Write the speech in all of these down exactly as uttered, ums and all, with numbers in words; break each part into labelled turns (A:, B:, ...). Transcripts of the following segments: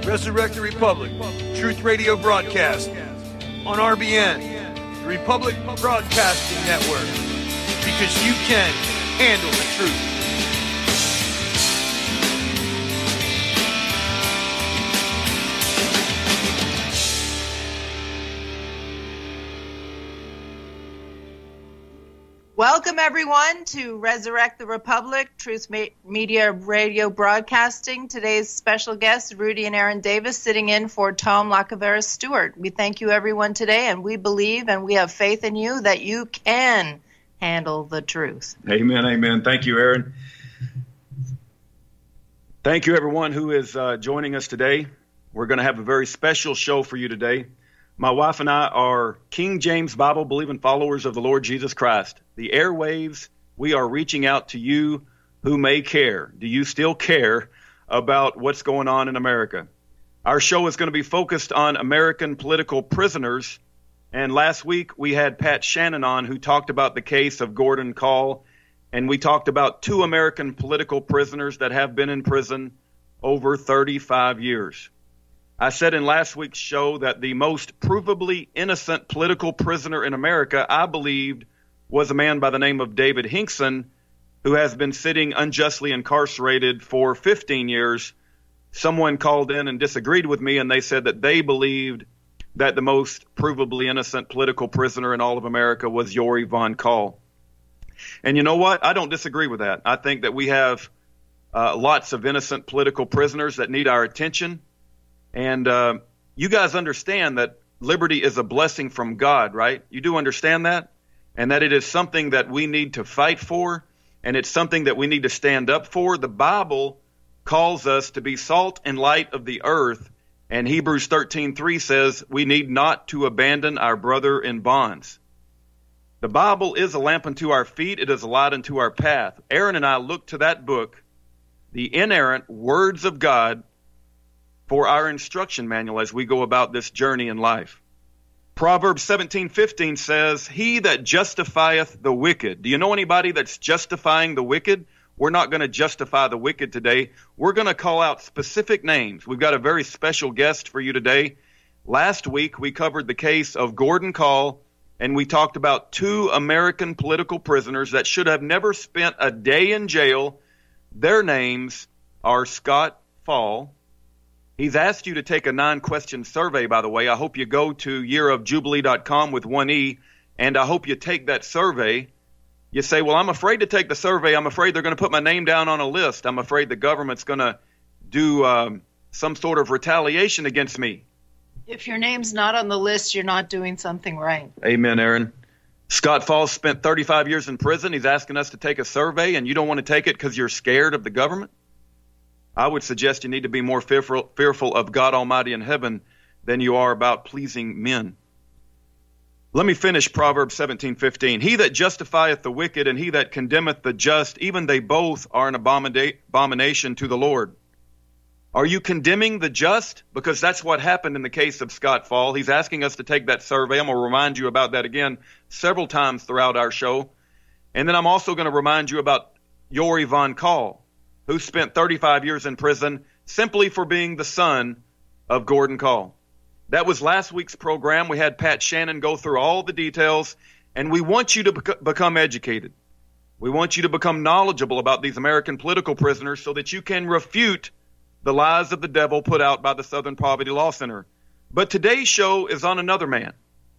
A: Resurrect the Republic, Truth Radio broadcast on R B N, the Republic Broadcasting Network, because you can handle the truth.
B: Welcome, everyone, to Resurrect the Republic, Truth Media Radio Broadcasting. Today's special guests, Rudy and Aaron Davis, sitting in for Tom Lacavera Stewart. We thank you, everyone, today, and we believe and we have faith in you that you can handle the truth.
C: Amen, amen. Thank you, Aaron. Thank you, everyone who is uh, joining us today. We're going to have a very special show for you today. My wife and I are King James Bible-believing followers of the Lord Jesus Christ. The airwaves, we are reaching out to you who may care. Do you still care about what's going on in America? Our show is going to be focused on American political prisoners. And last week we had Pat Shannon on, who talked about the case of Gordon Kahl. And we talked about two American political prisoners that have been in prison over thirty-five years. I said in last week's show that the most provably innocent political prisoner in America, I believed, was a man by the name of David Hinkson, who has been sitting unjustly incarcerated for fifteen years. Someone called in and disagreed with me, and they said that they believed that the most provably innocent political prisoner in all of America was Jory Von Kahl. And you know what? I don't disagree with that. I think that we have uh, lots of innocent political prisoners that need our attention. And uh, you guys understand that liberty is a blessing from God, right? You do understand that? And that it is something that we need to fight for, and it's something that we need to stand up for. The Bible calls us to be salt and light of the earth, and Hebrews thirteen three says we need not to abandon our brother in bonds. The Bible is a lamp unto our feet. It is a light unto our path. Aaron and I look to that book, the inerrant words of God, for our instruction manual as we go about this journey in life. Proverbs seventeen fifteen says, he that justifieth the wicked. Do you know anybody that's justifying the wicked? We're not going to justify the wicked today. We're going to call out specific names. We've got a very special guest for you today. Last week, we covered the case of Gordon Kahl, and we talked about two American political prisoners that should have never spent a day in jail. Their names are Scott Fall. He's asked you to take a nine-question survey, by the way. I hope you go to year of jubilee dot com with one E, and I hope you take that survey. You say, well, I'm afraid to take the survey. I'm afraid they're going to put my name down on a list. I'm afraid the government's going to do um, some sort of retaliation against me.
B: If your name's not on the list, you're not doing something right.
C: Amen, Aaron. Scott Falls spent thirty-five years in prison. He's asking us to take a survey, and you don't want to take it because you're scared of the government? I would suggest you need to be more fearful, fearful of God Almighty in heaven than you are about pleasing men. Let me finish Proverbs seventeen fifteen. He that justifieth the wicked and he that condemneth the just, even they both are an abomina- abomination to the Lord. Are you condemning the just? Because that's what happened in the case of Scott Fall. He's asking us to take that survey. I'm going to remind you about that again several times throughout our show. And then I'm also going to remind you about Jory Von Kahl, who spent thirty-five years in prison simply for being the son of Gordon Kahl. That was last week's program. We had Pat Shannon go through all the details, and we want you to bec- become educated. We want you to become knowledgeable about these American political prisoners so that you can refute the lies of the devil put out by the Southern Poverty Law Center. But today's show is on another man.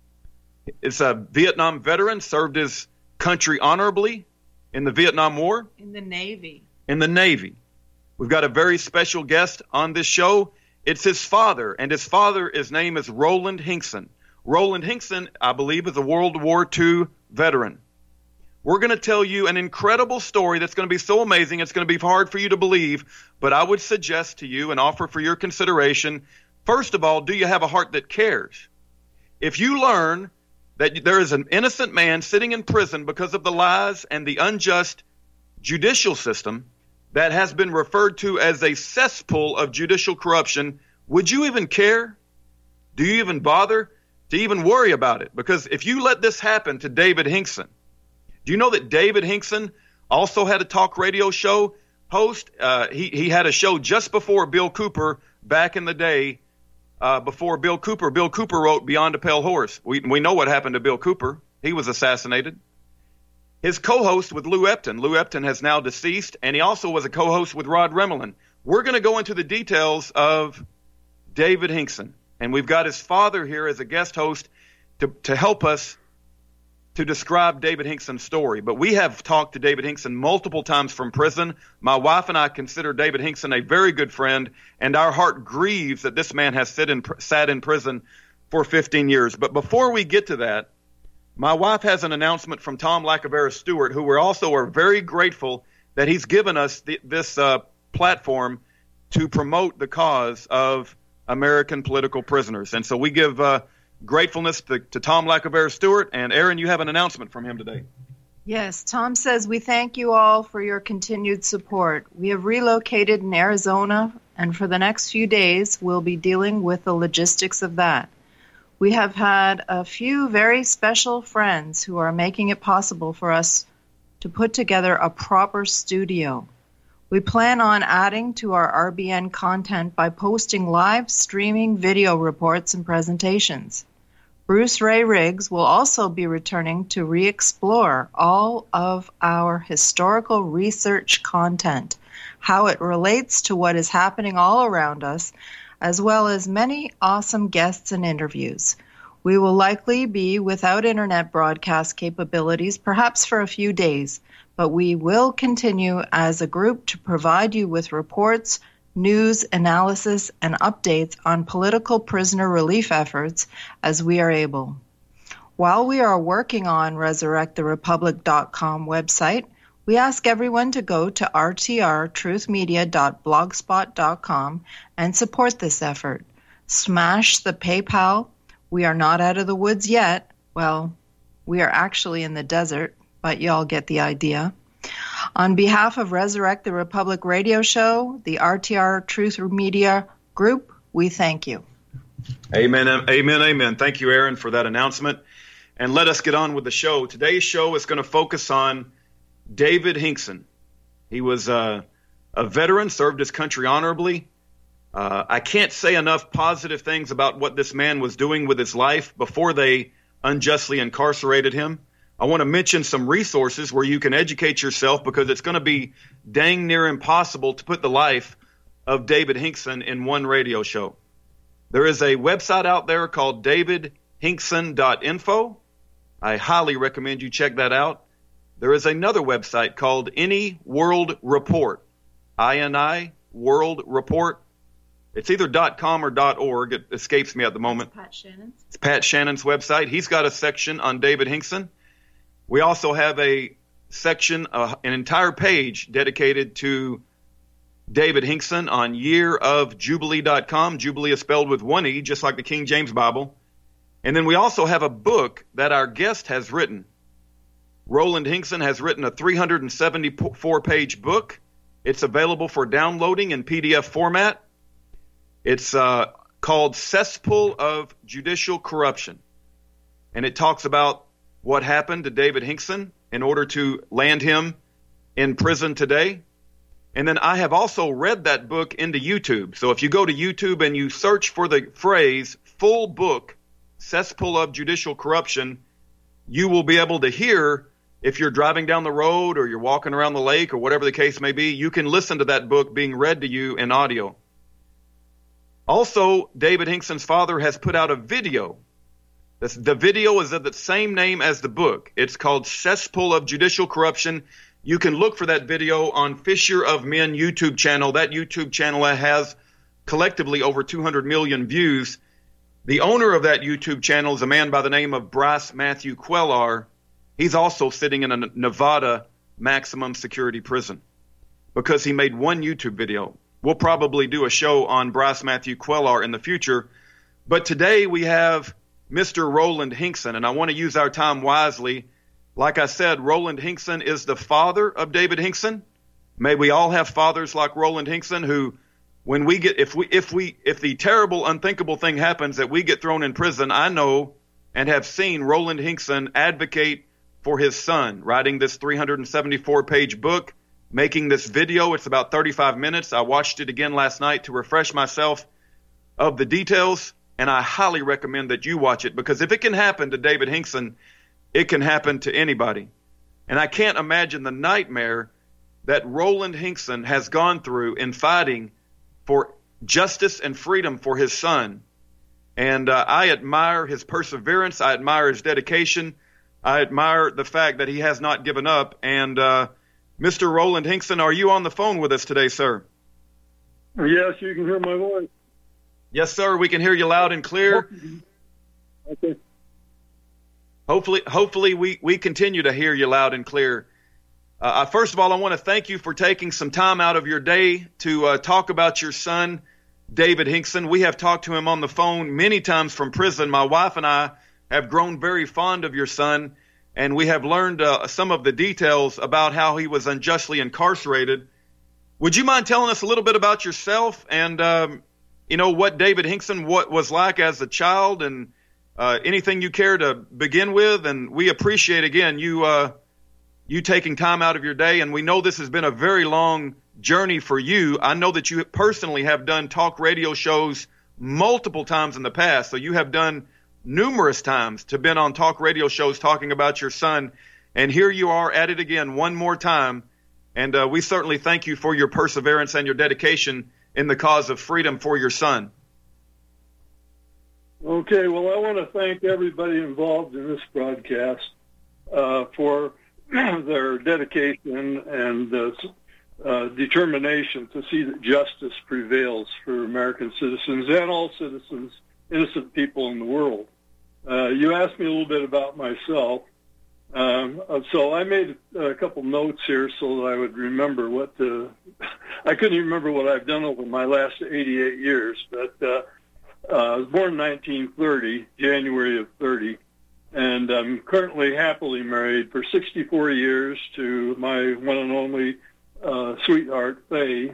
C: It's a Vietnam veteran, served his country honorably in the Vietnam War.
B: In the Navy.
C: In the Navy. We've got a very special guest on this show. It's his father, and his father, his name is Roland Hinkson. Roland Hinkson, I believe, is a World War Two veteran. We're going to tell you an incredible story that's going to be so amazing, it's going to be hard for you to believe, but I would suggest to you and offer for your consideration, first of all, do you have a heart that cares? If you learn that there is an innocent man sitting in prison because of the lies and the unjust judicial system that has been referred to as a cesspool of judicial corruption, would you even care? Do you even bother to even worry about it? Because if you let this happen to David Hinkson, do you know that David Hinkson also had a talk radio show host? Uh, he, he had a show just before Bill Cooper back in the day uh, before Bill Cooper. Bill Cooper wrote Beyond a Pale Horse. We, we know what happened to Bill Cooper. He was assassinated. His co-host with Lou Epton. Lou Epton has now deceased, and he also was a co-host with Rod Remelin. We're going to go into the details of David Hinkson, and we've got his father here as a guest host to, to help us to describe David Hinkson's story. But we have talked to David Hinkson multiple times from prison. My wife and I consider David Hinkson a very good friend, and our heart grieves that this man has sit in, sat in prison for fifteen years. But before we get to that, my wife has an announcement from Tom Lacavera Stewart, who we also are very grateful that he's given us the, this uh, platform to promote the cause of American political prisoners. And so we give uh, gratefulness to, to Tom Lacavera Stewart. And Aaron, you have an announcement from him today.
B: Yes, Tom says, we thank you all for your continued support. We have relocated in Arizona, and for the next few days, we'll be dealing with the logistics of that. We have had a few very special friends who are making it possible for us to put together a proper studio. We plan on adding to our R B N content by posting live streaming video reports and presentations. Bruce Ray Riggs will also be returning to re-explore all of our historical research content, how it relates to what is happening all around us, as well as many awesome guests and interviews. We will likely be without internet broadcast capabilities, perhaps for a few days, but we will continue as a group to provide you with reports, news, analysis, and updates on political prisoner relief efforts as we are able. While we are working on resurrect the republic dot com website, we ask everyone to go to r t r truth media dot blogspot dot com and support this effort. Smash the PayPal. We are not out of the woods yet. Well, we are actually in the desert, but y'all get the idea. On behalf of Resurrect the Republic radio show, the R T R Truth Media Group, we thank you.
C: Amen, amen, amen. Thank you, Aaron, for that announcement. And let us get on with the show. Today's show is going to focus on David Hinkson. He was uh, a veteran, served his country honorably. Uh, I can't say enough positive things about what this man was doing with his life before they unjustly incarcerated him. I want to mention some resources where you can educate yourself, because it's going to be dang near impossible to put the life of David Hinkson in one radio show. There is a website out there called david hinkson dot info. I highly recommend you check that out. There is another website called Any World Report, I N I World Report. It's either .com or .org. It escapes me at the moment.
B: That's Pat Shannon's.
C: It's Pat Shannon's website. He's got a section on David Hinkson. We also have a section, uh, an entire page dedicated to David Hinkson on year of jubilee dot com. Jubilee is spelled with one E, just like the King James Bible. And then we also have a book that our guest has written. Roland Hinkson has written a three hundred seventy-four page book. It's available for downloading in P D F format. It's uh, called Cesspool of Judicial Corruption. And it talks about what happened to David Hinkson in order to land him in prison today. And then I have also read that book into YouTube. So if you go to YouTube and you search for the phrase full book, Cesspool of Judicial Corruption, you will be able to hear, if you're driving down the road or you're walking around the lake or whatever the case may be, you can listen to that book being read to you in audio. Also, David Hinkson's father has put out a video. This, the video is of the same name as the book. It's called Cesspool of Judicial Corruption. You can look for that video on Fisher of Men YouTube channel. That YouTube channel has collectively over two hundred million views. The owner of that YouTube channel is a man by the name of Bryce Matthew Quellar. He's also sitting in a Nevada maximum security prison because he made one YouTube video. We'll probably do a show on Bryce Matthew Quellar in the future. But today we have Mister Roland Hinkson, and I want to use our time wisely. Like I said, Roland Hinkson is the father of David Hinkson. May we all have fathers like Roland Hinkson who, when we get, if we, if we, if the terrible, unthinkable thing happens that we get thrown in prison, I know and have seen Roland Hinkson advocate for his son, writing this three hundred seventy-four page book, making this video. It's about thirty-five minutes. I watched it again last night to refresh myself of the details, and I highly recommend that you watch it, because if it can happen to David Hinkson, it can happen to anybody. And I can't imagine the nightmare that Roland Hinkson has gone through in fighting for justice and freedom for his son. And uh, I admire his perseverance. I admire his dedication. I admire the fact that he has not given up. And uh, Mister Roland Hinkson, are you on the phone with us today, sir?
D: Yes, you can hear my voice.
C: Yes, sir. We can hear you loud and clear.
D: Okay.
C: Hopefully, hopefully we, we continue to hear you loud and clear. Uh, first of all, I want to thank you for taking some time out of your day to uh, talk about your son, David Hinkson. We have talked to him on the phone many times from prison. My wife and I have grown very fond of your son, and we have learned uh, some of the details about how he was unjustly incarcerated. Would you mind telling us a little bit about yourself and, um, you know, what David Hinkson what was like as a child, and uh, anything you care to begin with? And we appreciate, again, you uh, you taking time out of your day, and we know this has been a very long journey for you. I know that you personally have done talk radio shows multiple times in the past, so you have done numerous times to been on talk radio shows talking about your son, and here you are at it again one more time, and uh, we certainly thank you for your perseverance and your dedication in the cause of freedom for your son.
D: Okay, well, I want to thank everybody involved in this broadcast uh, for their dedication and uh, uh, determination to see that justice prevails for American citizens and all citizens, innocent people in the world. Uh, you asked me a little bit about myself. Um, so I made a couple notes here so that I would remember what the, I couldn't even remember what I've done over my last eighty-eight years, but uh, uh, I was born in nineteen thirty, January of thirty, and I'm currently happily married for sixty-four years to my one and only uh, sweetheart, Faye.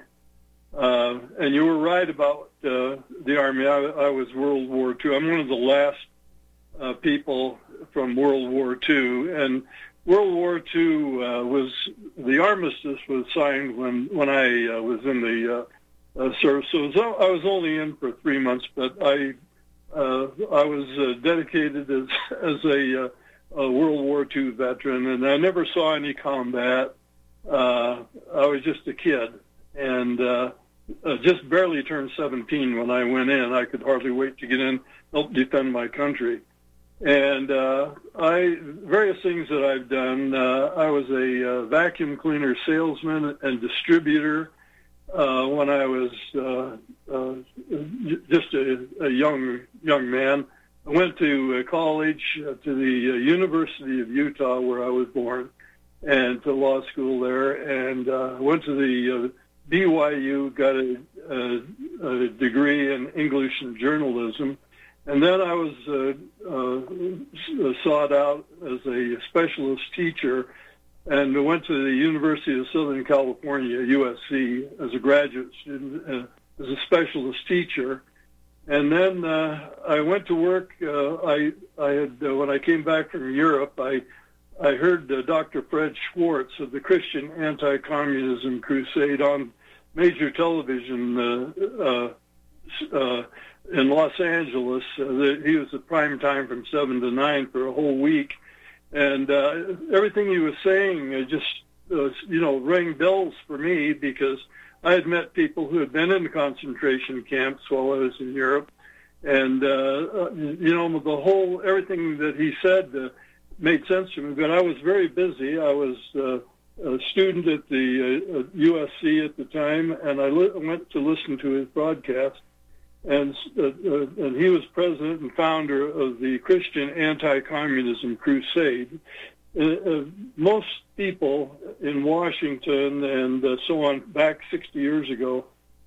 D: Uh, and you were right about uh, the Army. I, I was World War Two. I'm one of the last uh, people from World War Two, and World War Two uh, was, the armistice was signed when when I uh, was in the uh, uh, service. So it was, I was only in for three months, but I uh, I was uh, dedicated as as a, uh, a World War Two veteran, and I never saw any combat. Uh, I was just a kid, and uh, uh, just barely turned seventeen when I went in. I could hardly wait to get in, help defend my country. And uh, I various things that I've done. Uh, I was a uh, vacuum cleaner salesman and distributor uh, when I was uh, uh, just a, a young young man. I went to uh, college, uh, to the uh, University of Utah, where I was born, and to law school there. And uh, went to the uh, B Y U, got a, a, a degree in English and journalism. And then I was uh, uh, sought out as a specialist teacher, and went to the University of Southern California, U S C, as a graduate student, uh, as a specialist teacher. And then uh, I went to work. Uh, I, I had uh, when I came back from Europe, I I heard uh, Doctor Fred Schwartz of the Christian Anti-Communism Crusade on major television. Uh, uh, uh, in Los Angeles. Uh, the, he was at prime time from seven to nine for a whole week. And uh, everything he was saying uh, just, uh, you know, rang bells for me, because I had met people who had been in concentration camps while I was in Europe. And, uh, you know, the whole, everything that he said uh, made sense to me. But I was very busy. I was uh, a student at the uh, U S C at the time, and I li- went to listen to his broadcast. And, uh, uh, and he was president and founder of the Christian Anti-Communism Crusade. Uh, uh, most people in Washington and uh, so on, back sixty years ago,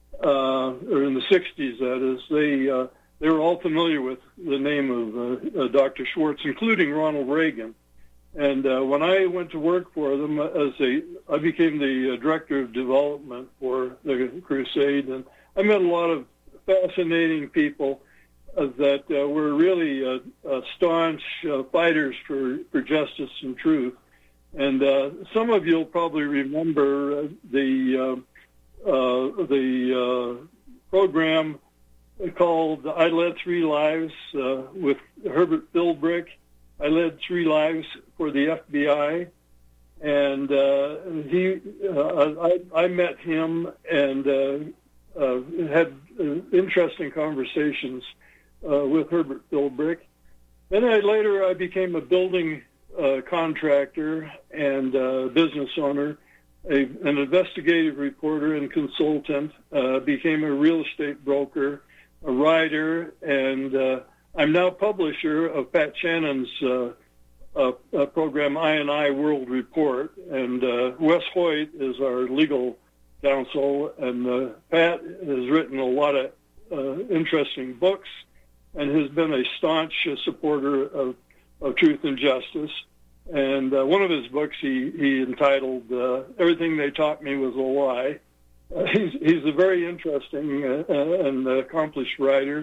D: uh, or in the sixties, that is, they uh, they were all familiar with the name of uh, uh, Doctor Schwartz, including Ronald Reagan. And uh, when I went to work for them, as a, I became the uh, director of development for the Crusade, and I met a lot of fascinating people uh, that uh, were really uh, uh, staunch uh, fighters for, for justice and truth. And uh, some of you'll probably remember uh, the uh, uh, the uh, program called I Led Three Lives uh, with Herbert Philbrick. I led three lives for the F B I, and uh, he uh, I, I met him and uh, uh, had uh, interesting conversations uh, with Herbert Philbrick. Then I, later I became a building uh, contractor and uh, business owner, a, an investigative reporter and consultant, uh, became a real estate broker, a writer, and uh, I'm now publisher of Pat Shannon's uh, uh, uh, program, I and I World Report, and uh, Wes Hoyt is our legal counsel, and uh, Pat has written a lot of uh, interesting books and has been a staunch uh, supporter of, of truth and justice. And uh, one of his books he, he entitled uh, Everything They Taught Me Was a Lie. Uh, he's, he's a very interesting uh, and accomplished writer.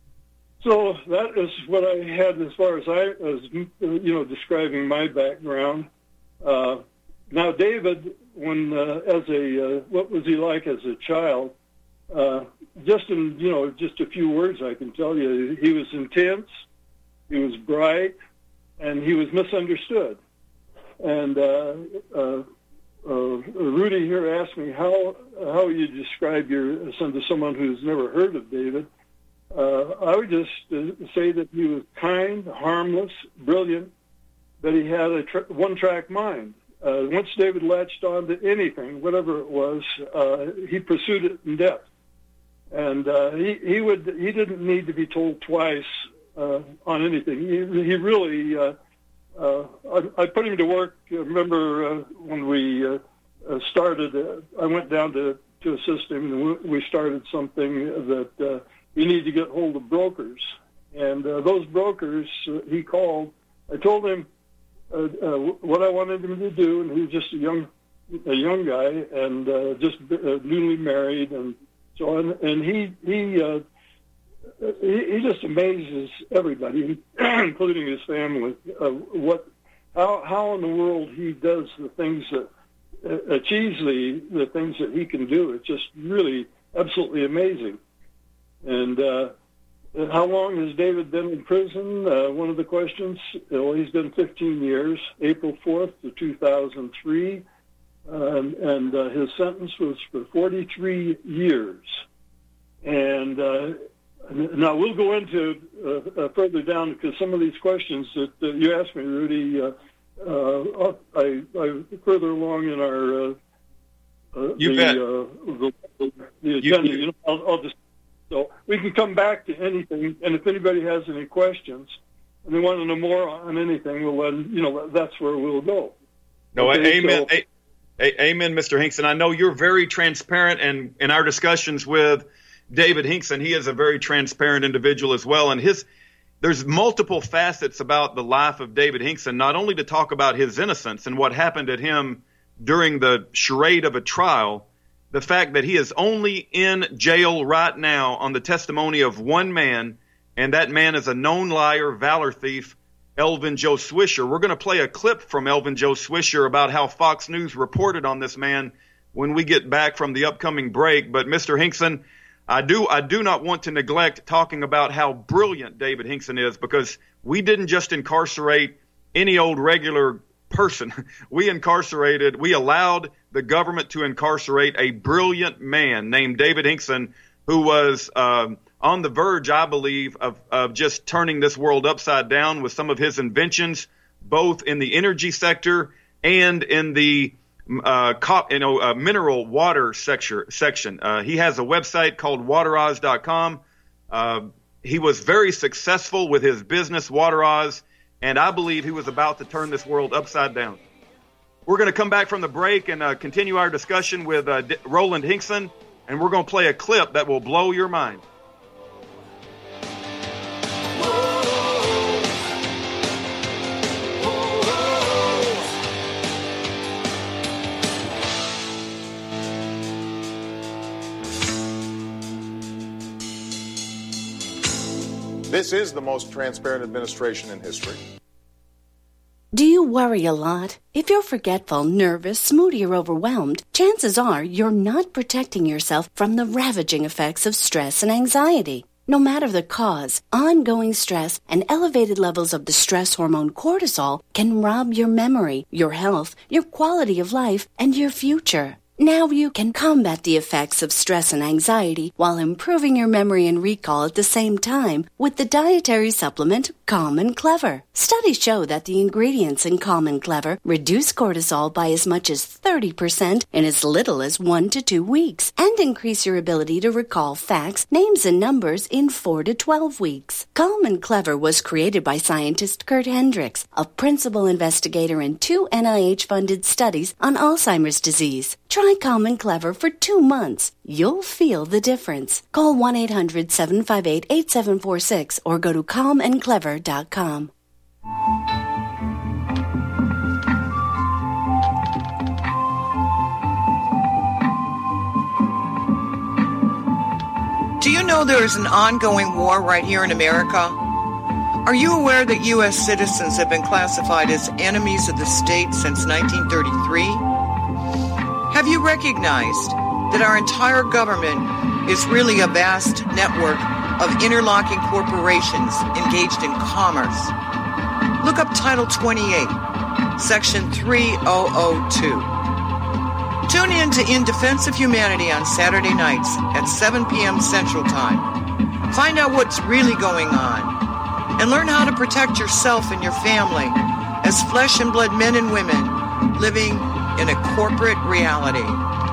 D: So that is what I had as far as I was, you know, describing my background. Uh, now, David, when uh, as a uh, what was he like as a child? Uh, just in you know just a few words, I can tell you, he was intense, he was bright, and he was misunderstood. And uh, uh, uh, Rudy here asked me how how you describe your son to someone who's never heard of David. Uh, I would just uh, say that he was kind, harmless, brilliant, that he had a tr- one-track mind. Uh, once David latched on to anything, whatever it was, uh, he pursued it in depth. And uh, he, he would he didn't need to be told twice uh, on anything. He, he really, uh, uh, I, I put him to work. I remember uh, when we uh, started, uh, I went down to, to assist him, and we started something that uh, you need to get hold of brokers. And uh, those brokers uh, he called. I told him uh, uh, what I wanted him to do, and he was just a young a young guy and uh, just uh, newly married, and so on. And he he, uh, he he just amazes everybody, including his family. Uh, what how how in the world he does the things that uh, achieves the the things that he can do. It's just really absolutely amazing. And uh, how long has David been in prison? Uh, one of the questions. Well, he's been fifteen years, April fourth to two thousand three, um, and uh, his sentence was for forty-three years. And uh, now we'll go into uh, uh, further down, because some of these questions that uh, you asked me, Rudy, uh, uh, I, I further along in our uh, uh,
C: you
D: the,
C: bet.
D: Uh, the, the agenda. You, you know, I'll, I'll just. So we can come back to anything, and if anybody has any questions and they want to know more on anything, well, then, you know, that's where we'll go.
C: No,
D: okay,
C: amen,
D: so,
C: a, a, amen, Mister Hinkson. I know you're very transparent, and in our discussions with David Hinkson, he is a very transparent individual as well. And his there's multiple facets about the life of David Hinkson, not only to talk about his innocence and what happened at him during the charade of a trial, the fact that he is only in jail right now on the testimony of one man, and that man is a known liar, valor thief, Elvin Joe Swisher. We're going to play a clip from Elvin Joe Swisher about how Fox News reported on this man when we get back from the upcoming break. But Mister Hinkson, I do I do not want to neglect talking about how brilliant David Hinkson is, because we didn't just incarcerate any old regular person. We incarcerated, we allowed the government to incarcerate a brilliant man named David Hinkson, who was um, on the verge, I believe, of, of just turning this world upside down with some of his inventions, both in the energy sector and in the uh, cop, you know, uh, mineral water sector, section. Uh, he has a website called Wateroz dot com. Uh, he was very successful with his business, Wateroz, and I believe he was about to turn this world upside down. We're going to come back from the break and uh, continue our discussion with uh, D- Roland Hinkson, and we're going to play a clip that will blow your mind.
E: This is the most transparent administration in history. Do you worry a lot? If you're forgetful, nervous, moody, or overwhelmed, chances are you're not protecting yourself from the ravaging effects of stress and anxiety. No matter the cause, ongoing stress and elevated levels of the stress hormone cortisol can rob your memory, your health, your quality of life, and your future. Now you can combat the effects of stress and anxiety while improving your memory and recall at the same time with the dietary supplement Calm and Clever. Studies show that the ingredients in Calm and Clever reduce cortisol by as much as thirty percent in as little as one to two weeks and increase your ability to recall facts, names, and numbers in four to twelve weeks. Calm and Clever was created by scientist Kurt Hendricks, a principal investigator in two N I H-funded studies on Alzheimer's disease. Try Calm and Clever for two months. You'll feel the difference. Call one eight hundred seven five eight eight seven four six or go to calm and clever dot com.
F: Do you know there is an ongoing war right here in America? Are you aware that U S citizens have been classified as enemies of the state since nineteen thirty-three? Have you recognized that our entire government is really a vast network of interlocking corporations engaged in commerce? Look up Title twenty-eight, Section three thousand two. Tune in to In Defense of Humanity on Saturday nights at seven p.m. Central Time. Find out what's really going on and learn how to protect yourself and your family as flesh and blood men and women living in a corporate reality.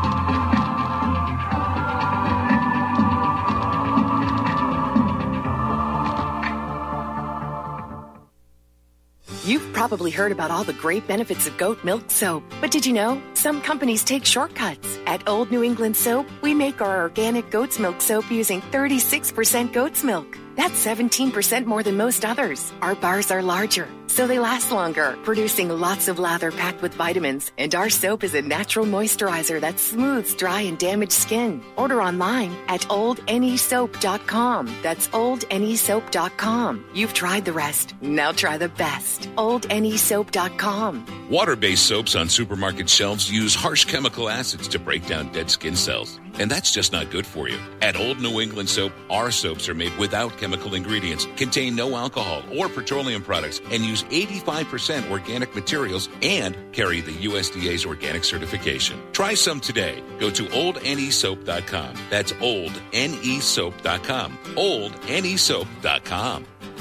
G: You've probably heard about all the great benefits of goat milk soap. But did you know? Some companies take shortcuts. At Old New England Soap, we make our organic goat's milk soap using thirty-six percent goat's milk. That's seventeen percent more than most others. Our bars are larger, so they last longer, producing lots of lather packed with vitamins. And our soap is a natural moisturizer that smooths dry and damaged skin. Order online at old n e soap dot com. That's old n e soap dot com. You've tried the rest. Now try the best. old n e soap dot com.
H: Water-based soaps on supermarket shelves use harsh chemical acids to break down dead skin cells. And that's just not good for you. At Old New England Soap, our soaps are made without chemical ingredients, contain no alcohol or petroleum products, and use eighty-five percent organic materials and carry the U S D A's organic certification. Try some today. Go to old n e soap dot com. That's old n e soap dot com. old n e soap dot com.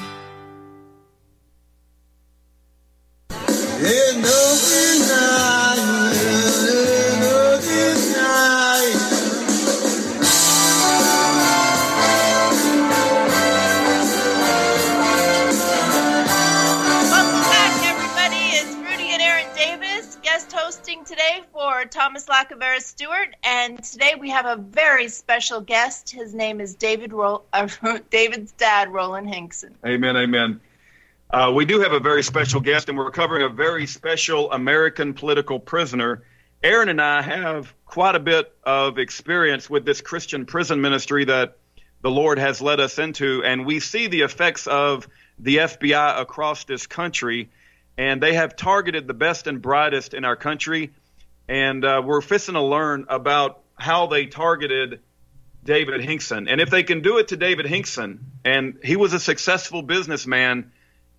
B: Today for Thomas Lacavera Stewart, and today we have a very special guest. His name is David Ro- uh, David's dad, Roland Hinkson.
C: Amen, amen. Uh, we do have a very special guest, and we're covering a very special American political prisoner. Aaron and I have quite a bit of experience with this Christian prison ministry that the Lord has led us into, and we see the effects of the F B I across this country. And they have targeted the best and brightest in our country. And uh, we're fixing to learn about how they targeted David Hinkson. And if they can do it to David Hinkson, and he was a successful businessman,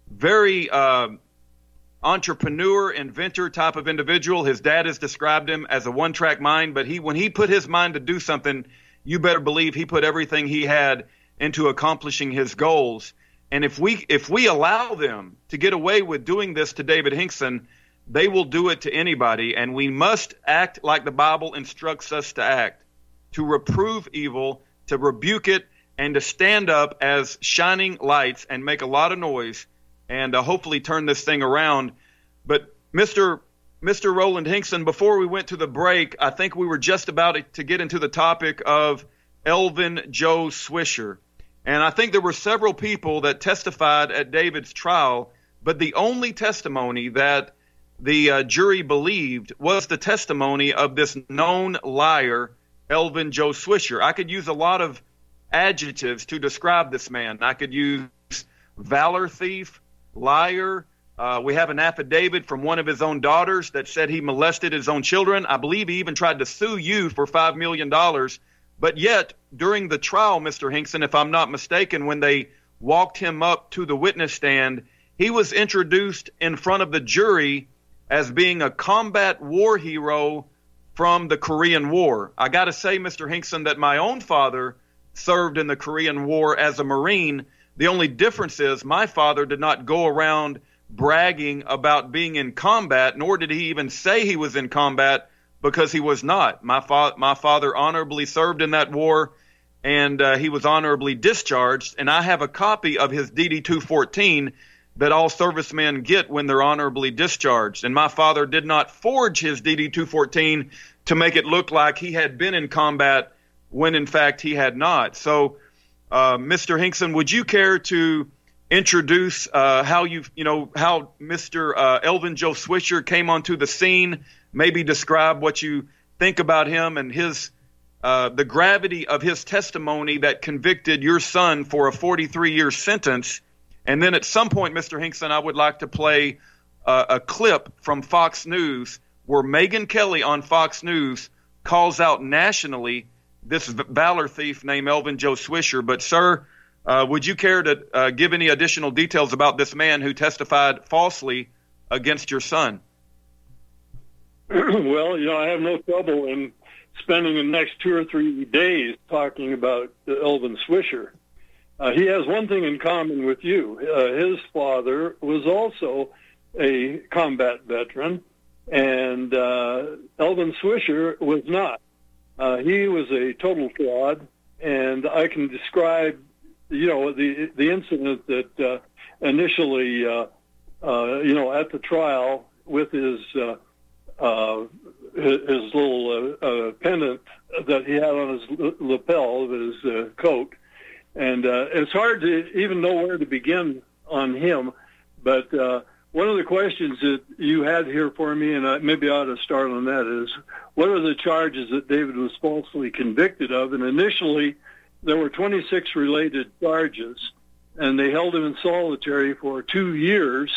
C: very uh, entrepreneur, inventor type of individual. His dad has described him as a one-track mind. But he, when he put his mind to do something, you better believe he put everything he had into accomplishing his goals. And if we if we allow them to get away with doing this to David Hinkson, they will do it to anybody. And we must act like the Bible instructs us to act, to reprove evil, to rebuke it, and to stand up as shining lights and make a lot of noise and uh, hopefully turn this thing around. But Mister Mister Roland Hinkson, before we went to the break, I think we were just about to get into the topic of Elvin Joe Swisher. And I think there were several people that testified at David's trial, but the only testimony that the uh, jury believed was the testimony of this known liar, Elvin Joe Swisher. I could use a lot of adjectives to describe this man. I could use valor thief, liar, Uh, we have an affidavit from one of his own daughters that said he molested his own children. I believe he even tried to sue you for five million dollars. But yet, during the trial, Mister Hinkson, if I'm not mistaken, when they walked him up to the witness stand, he was introduced in front of the jury as being a combat war hero from the Korean War. I got to say, Mister Hinkson, that my own father served in the Korean War as a Marine. The only difference is my father did not go around bragging about being in combat, nor did he even say he was in combat, because he was not. My, fa- my father honorably served in that war, and uh, he was honorably discharged. And I have a copy of his D D two fourteen that all servicemen get when they're honorably discharged. And my father did not forge his D D two fourteen to make it look like he had been in combat when, in fact, he had not. So, uh, Mister Hinkson, would you care to introduce uh, how you you know how Mister Uh, Elvin Joe Swisher came onto the scene? Maybe describe what you think about him and his uh, the gravity of his testimony that convicted your son for a forty-three year sentence. And then at some point, Mister Hinkson, I would like to play uh, a clip from Fox News where Megyn Kelly on Fox News calls out nationally this valor thief named Elvin Joe Swisher. But, sir, uh, would you care to uh, give any additional details about this man who testified falsely against your son?
D: Well, you know, I have no trouble in spending the next two or three days talking about uh, Elvin Swisher. Uh, he has one thing in common with you. Uh, his father was also a combat veteran, and uh, Elvin Swisher was not. Uh, he was a total fraud, and I can describe, you know, the the incident that uh, initially, uh, uh, you know, at the trial with his uh, uh, his, his little uh, uh, pendant that he had on his lapel of his uh, coat. And uh, it's hard to even know where to begin on him. But uh, one of the questions that you had here for me, and I, maybe I ought to start on that, is what are the charges that David was falsely convicted of? And initially, there were twenty-six related charges, and they held him in solitary for two years,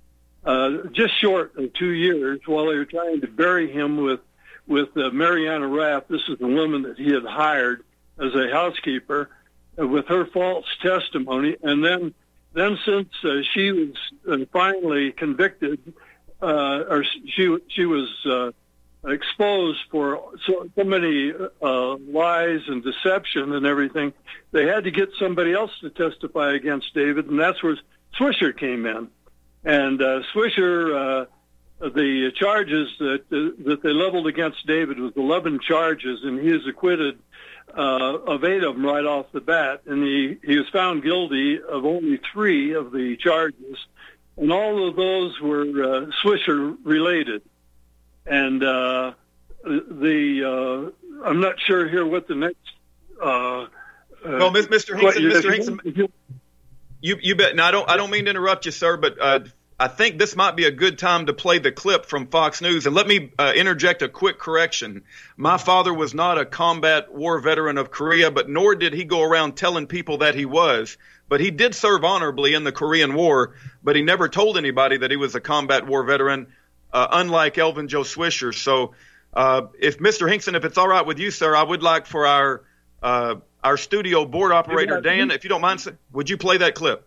D: uh, just short of two years, while they were trying to bury him with, with uh, Mariana Raff. This is the woman that he had hired as a housekeeper, with her false testimony. And then then since uh, she was uh, finally convicted, uh, or she she was uh, exposed for so, so many uh, lies and deception and everything, they had to get somebody else to testify against David, and that's where Swisher came in. And uh, Swisher, uh, the charges that uh, that they leveled against David was eleven charges, and he is acquitted Uh, of eight of them right off the bat, and he, he was found guilty of only three of the charges, and all of those were uh, Swisher related. And uh, the uh, I'm not sure here what the next. Uh,
C: well, uh, Mister Hinkson, Mister Hinkson,
D: you,
C: you you bet. Now I don't I don't mean to interrupt you, sir, but uh, I think this might be a good time to play the clip from Fox News. And let me uh, interject a quick correction. My father was not a combat war veteran of Korea, but nor did he go around telling people that he was. But he did serve honorably in the Korean War, but he never told anybody that he was a combat war veteran, uh, unlike Elvin Joe Swisher. So uh, if Mister Hinkson, if it's all right with you, sir, I would like for our uh, our studio board operator, Dan, if you don't mind, would you play that clip?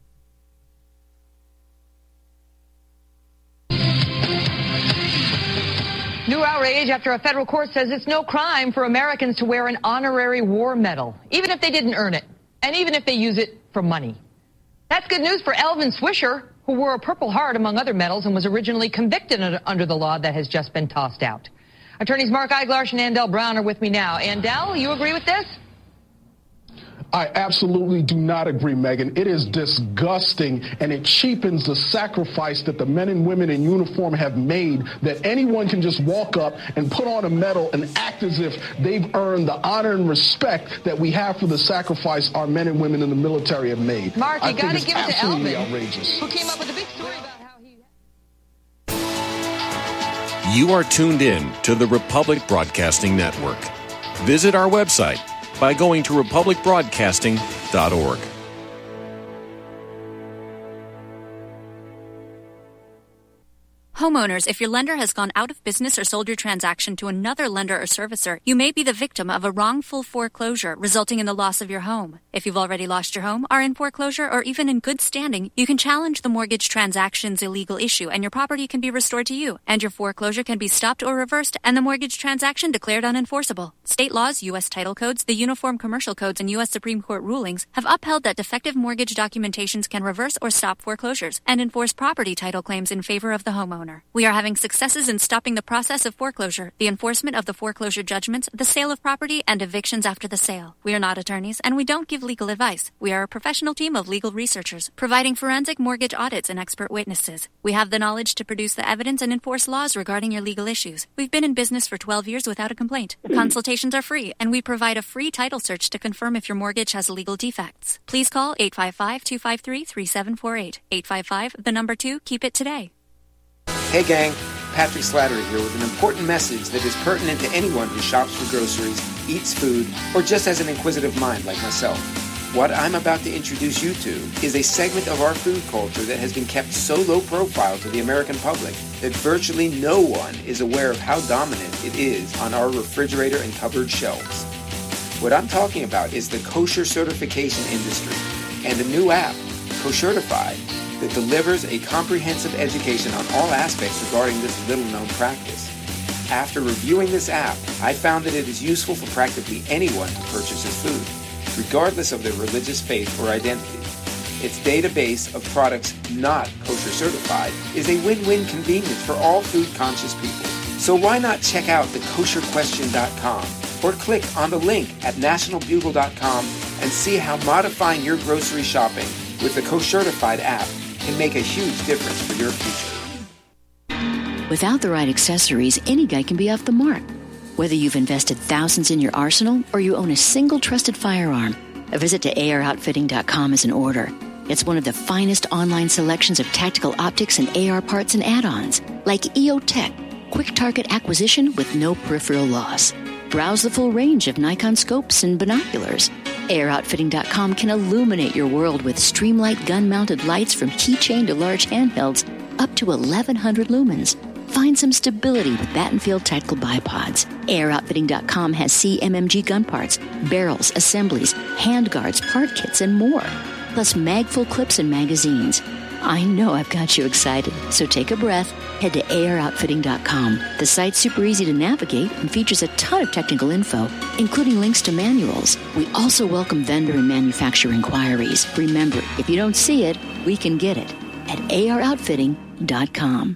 I: New outrage after a federal court says it's no crime for Americans to wear an honorary war medal, even if they didn't earn it, and even if they use it for money. That's good news for Elvin Swisher, who wore a Purple Heart among other medals and was originally convicted under the law that has just been tossed out. Attorneys Mark Eiglarsh and Andel Brown are with me now. Andel, you agree with this?
J: I absolutely do not agree, Megan. It is disgusting, and it cheapens the sacrifice that the men and women in uniform have made, that anyone can just walk up and put on a medal and act as if they've earned the honor and respect that we have for the sacrifice our men and women in the military have made.
I: Mark, you got to give it to Elvin,
J: outrageous.
I: who came up with a big story about how he...
K: You are tuned in to the Republic Broadcasting Network. Visit our website by going to republic broadcasting dot org.
L: Homeowners, if your lender has gone out of business or sold your transaction to another lender or servicer, you may be the victim of a wrongful foreclosure resulting in the loss of your home. If you've already lost your home, are in foreclosure, or even in good standing, you can challenge the mortgage transaction's illegal issue and your property can be restored to you, and your foreclosure can be stopped or reversed and the mortgage transaction declared unenforceable. State laws, U S title codes, the Uniform Commercial Codes, and U S Supreme Court rulings have upheld that defective mortgage documentations can reverse or stop foreclosures and enforce property title claims in favor of the homeowner. We are having successes in stopping the process of foreclosure, the enforcement of the foreclosure judgments, the sale of property, and evictions after the sale. We are not attorneys, and we don't give legal advice. We are a professional team of legal researchers, providing forensic mortgage audits and expert witnesses. We have the knowledge to produce the evidence and enforce laws regarding your legal issues. We've been in business for twelve years without a complaint. Consultations are free, and we provide a free title search to confirm if your mortgage has legal defects. Please call eight five five, two five three, three seven four eight. eight five five, the number two, keep it today.
M: Hey gang, Patrick Slattery here with an important message that is pertinent to anyone who shops for groceries, eats food, or just has an inquisitive mind like myself. What I'm about to introduce you to is a segment of our food culture that has been kept so low profile to the American public that virtually no one is aware of how dominant it is on our refrigerator and cupboard shelves. What I'm talking about is the kosher certification industry and a new app, Koshertified, that delivers a comprehensive education on all aspects regarding this little-known practice. After reviewing this app, I found that it is useful for practically anyone who purchases food, regardless of their religious faith or identity. Its database of products not kosher certified is a win-win convenience for all food-conscious people. So why not check out the kosher question dot com or click on the link at national bugle dot com and see how modifying your grocery shopping with the Koshertified app can make a huge difference for your future.
N: Without the right accessories, any guy can be off the mark. Whether you've invested thousands in your arsenal or you own a single trusted firearm, a visit to A R outfitting dot com is in order. It's one of the finest online selections of tactical optics and A R parts and add-ons, like E O Tech, quick target acquisition with no peripheral loss. Browse the full range of Nikon scopes and binoculars. A R outfitting dot com can illuminate your world with Streamlight gun-mounted lights from keychain to large handhelds up to eleven hundred lumens. Find some stability with Battenfield tactical bipods. A R outfitting dot com has C M M G gun parts, barrels, assemblies, handguards, part kits, and more. Plus mag-full clips and magazines. I know I've got you excited, so take a breath. Head to A R outfitting dot com. The site's super easy to navigate and features a ton of technical info, including links to manuals. We also welcome vendor and manufacturer inquiries. Remember, if you don't see it, we can get it at A R outfitting dot com.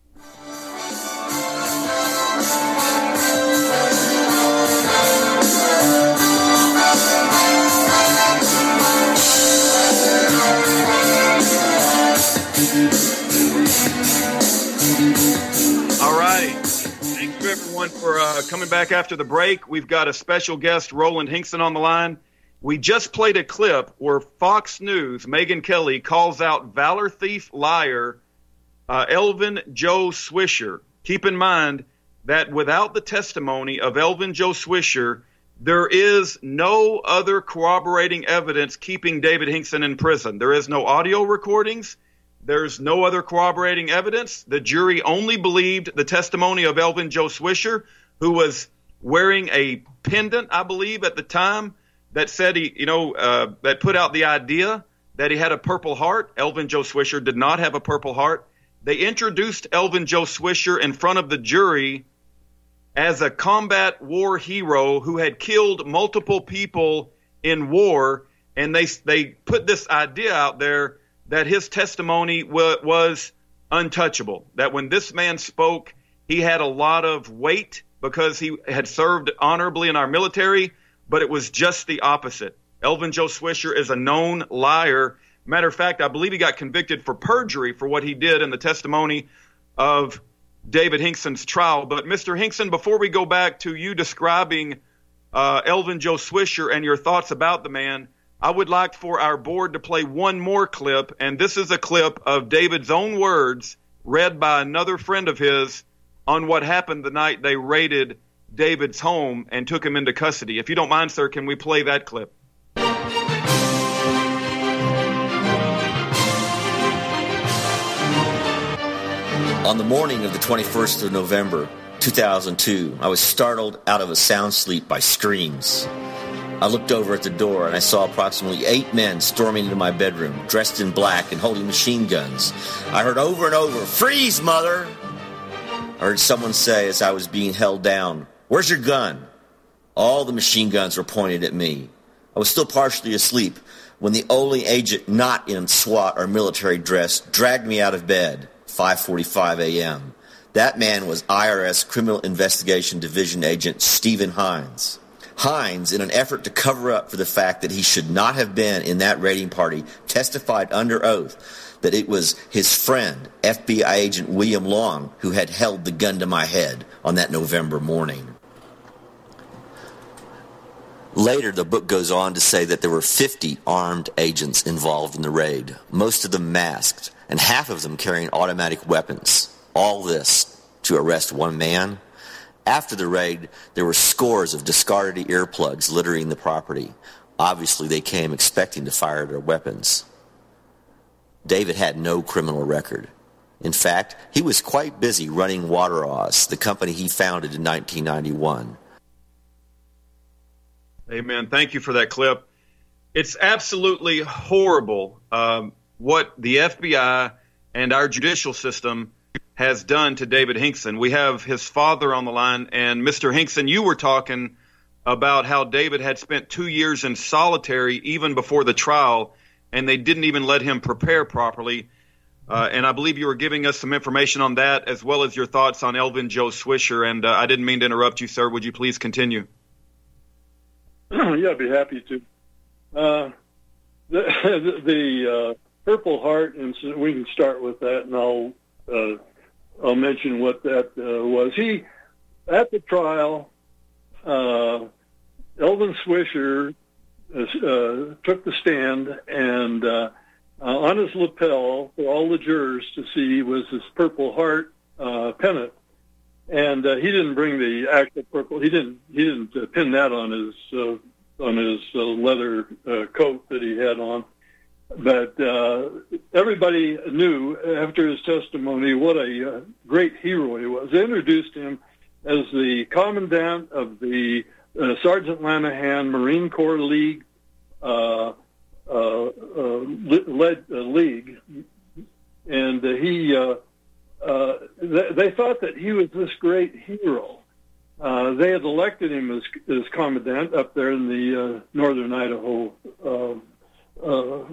C: All right. Thank you, everyone, for uh, coming back after the break. We've got a special guest, Roland Hinkson, on the line. We just played a clip where Fox News, Megyn Kelly, calls out Valor Thief liar uh, Elvin Joe Swisher. Keep in mind that without the testimony of Elvin Joe Swisher, there is no other corroborating evidence keeping David Hinkson in prison. There is no audio recordings. There's no other corroborating evidence. The jury only believed the testimony of Elvin Joe Swisher, who was wearing a pendant, I believe, at the time that said he, you know, uh, that put out the idea that he had a Purple Heart. Elvin Joe Swisher did not have a Purple Heart. They introduced Elvin Joe Swisher in front of the jury as a combat war hero who had killed multiple people in war, and they they put this idea out there that his testimony w- was untouchable, that when this man spoke, he had a lot of weight because he had served honorably in our military, but it was just the opposite. Elvin Joe Swisher is a known liar. Matter of fact, I believe he got convicted for perjury for what he did in the testimony of David Hinkson's trial. But Mister Hinkson, before we go back to you describing uh, Elvin Joe Swisher and your thoughts about the man, I would like for our board to play one more clip, and this is a clip of David's own words read by another friend of his on what happened the night they raided David's home and took him into custody. If you don't mind, sir, can we play that clip?
O: On the morning of the twenty-first of November, two thousand two, I was startled out of a sound sleep by screams. I looked over at the door and I saw approximately eight men storming into my bedroom, dressed in black and holding machine guns. I heard over and over, "Freeze, mother!" I heard someone say as I was being held down, "Where's your gun?" All the machine guns were pointed at me. I was still partially asleep when the only agent not in SWAT or military dress dragged me out of bed, five forty-five a.m. That man was I R S Criminal Investigation Division Agent Stephen Hines. Hines, in an effort to cover up for the fact that he should not have been in that raiding party, testified under oath that it was his friend, F B I agent William Long, who had held the gun to my head on that November morning. Later, the book goes on to say that there were fifty armed agents involved in the raid, most of them masked, and half of them carrying automatic weapons. All this to arrest one man? After the raid, there were scores of discarded earplugs littering the property. Obviously, they came expecting to fire their weapons. David had no criminal record. In fact, he was quite busy running Waterause, the company he founded in nineteen ninety-one.
C: Amen. Thank you for that clip. It's absolutely horrible um, what the F B I and our judicial system has done to David Hinkson. We have his father on the line, and Mister Hinkson, you were talking about how David had spent two years in solitary even before the trial, and they didn't even let him prepare properly. Uh, and I believe you were giving us some information on that, as well as your thoughts on Elvin Joe Swisher. And uh, I didn't mean to interrupt you, sir. Would you please continue?
D: Yeah, I'd be happy to. Uh, the the, the uh, Purple Heart incident, we can start with that, and I'll uh, I'll mention what that uh, was. He, at the trial, uh, Elvin Swisher uh, uh, took the stand, and uh, uh, on his lapel, for all the jurors to see, was this Purple Heart uh, pennant. And uh, he didn't bring the actual purple. He didn't. He didn't uh, pin that on his uh, on his uh, leather uh, coat that he had on. But uh, everybody knew after his testimony what a uh, great hero he was. They introduced him as the commandant of the uh, Sergeant Lanahan Marine Corps League uh, uh, uh, led uh, league, and uh, he. Uh, Uh, they, they thought that he was this great hero. Uh, they had elected him as, as commandant up there in the uh, Northern Idaho uh, uh,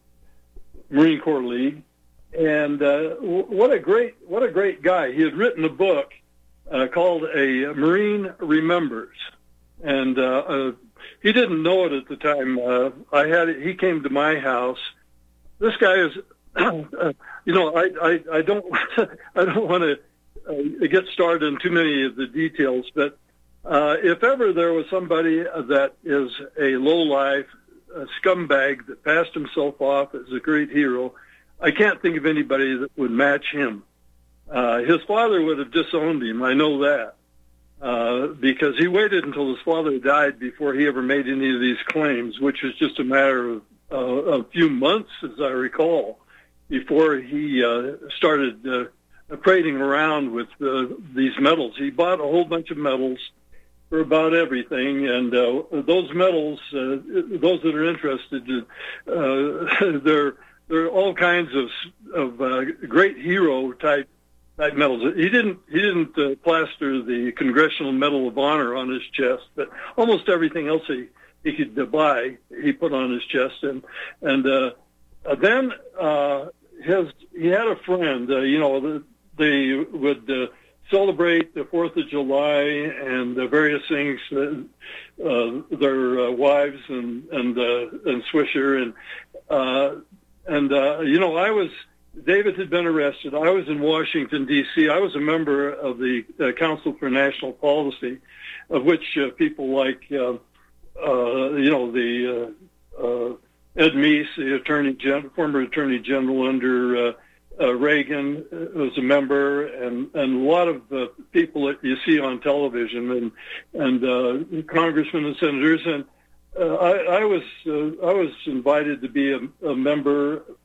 D: Marine Corps League, and uh, w- what a great what a great guy! He had written a book uh, called "A Marine Remembers," and uh, uh, he didn't know it at the time. Uh, I had it, he came to my house. This guy is. Uh, you know, I, I, I don't I don't want to uh, get started in too many of the details, but uh, if ever there was somebody that is a lowlife, a scumbag that passed himself off as a great hero, I can't think of anybody that would match him. Uh, his father would have disowned him, I know that, uh, because he waited until his father died before he ever made any of these claims, which was just a matter of uh, a few months, as I recall, before he uh, started uh, parading around with uh, these medals. He bought a whole bunch of medals for about everything, and uh, those medals, uh, those that are interested, uh, they're they're all kinds of of uh, great hero type type medals. He didn't he didn't uh, plaster the Congressional Medal of Honor on his chest, but almost everything else he he could uh, buy, he put on his chest, and and uh, then. Uh, His, he had a friend, uh, you know, the, they would uh, celebrate the fourth of July and the various things, uh, uh, their uh, wives and and uh, and Swisher and uh, and uh, you know, I was David had been arrested. I was in Washington D C I was a member of the uh, Council for National Policy, of which uh, people like uh, uh, you know the. Uh, uh, Ed Meese, the attorney gen- former attorney general under uh, uh, Reagan, uh, was a member, and, and a lot of uh, people that you see on television, and and uh, congressmen and senators. And uh, I, I was uh, I was invited to be a, a member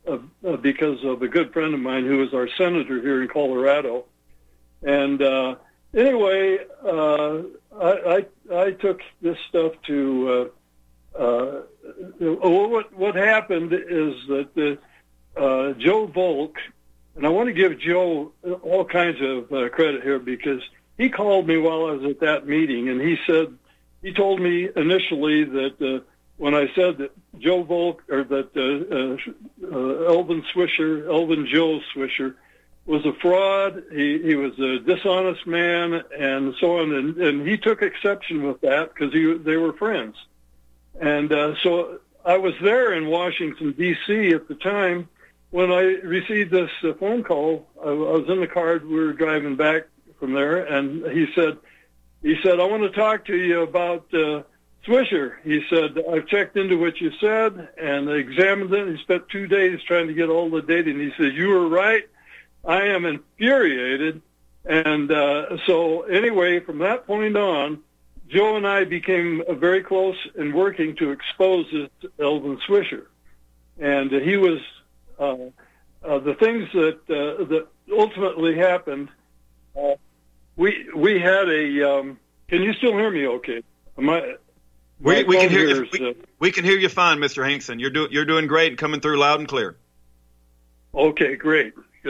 D: uh, uh, because of a good friend of mine who is our senator here in Colorado. And uh, anyway, uh, I, I I took this stuff to. Uh, uh, what what happened is that the, uh, Joe Volk, and I want to give Joe all kinds of uh, credit here because he called me while I was at that meeting, and he said he told me initially that uh, when I said that Joe Volk or that uh, uh, uh, Elvin Swisher, Elvin Joe Swisher, was a fraud. He he was a dishonest man, and so on. And, and he took exception with that because he they were friends. And uh, so I was there in Washington D C at the time when I received this uh, phone call. I, I was in the car. We were driving back from there, and he said, he said, I want to talk to you about uh, Swisher. He said, I've checked into what you said and examined it. He spent two days trying to get all the data, and he said, you were right. I am infuriated. And uh, so anyway, from that point on, Joe and I became uh, very close in working to expose this to Elvin Swisher. And uh, he was, uh, uh, the things that uh, that ultimately happened, uh, we we had a, um, can you still hear me okay? My,
C: we,
D: my
C: we can hear you.
D: is,
C: We,
D: uh,
C: we can hear you fine, Mister Hinkson. You're, do, you're doing great and coming through loud and clear.
D: Okay, great.